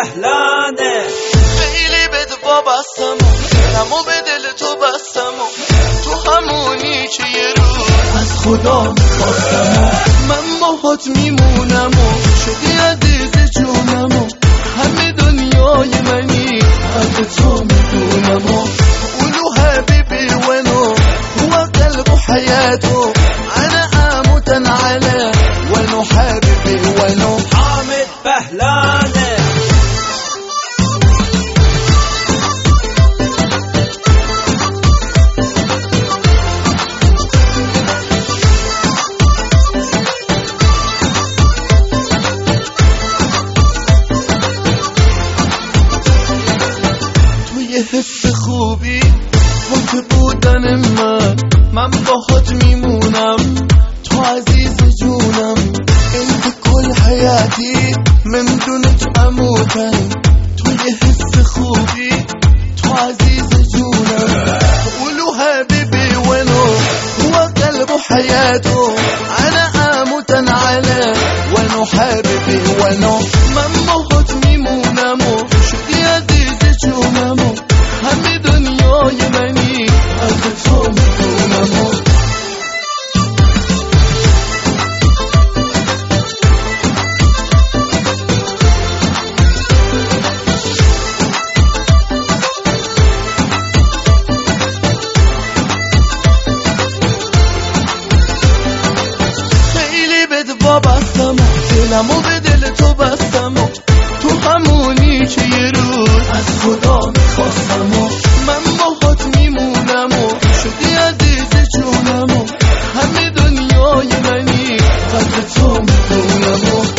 پهلانه. خیلی بد وابستم و دلمو به دل تو بستم و تو همونی که یه روز از خدا میخواستم و من باهات میمونم و شدی عزیز جونم و همه دنیای منی از تو میدونم و قولوا حبيبي وينو هو قلب حياته انا اموت على وينو حبيبي وينو حامد پهلانه. یه حس خوبی وقت بودن من باهات میمونم تو عزیز جونم انت کل حیاتی من دونت اموتن تو یه حس خوبی تو عزیز جونم قولوا حبيبي وينو هو قلب حياته انا اموت على وينو حبيبي وينو من باهات میمونم و شدی عزیز جونم و همه دنیای منی از تو میدونم و خیلی بد وابستم و دلمو به دل تو بستم و تو همونی که یه روز از خدا میخواستم و من باهات میمونم و شدی عزیز جونم و همه دنیای منی قدر تو میدونم و